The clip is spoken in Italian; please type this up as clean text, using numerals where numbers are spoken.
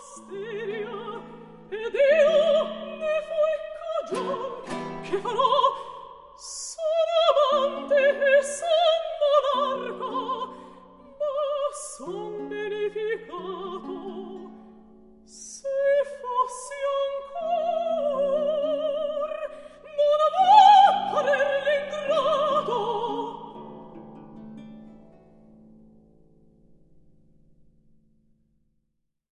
Asteria, ed io ne fui cagion che farò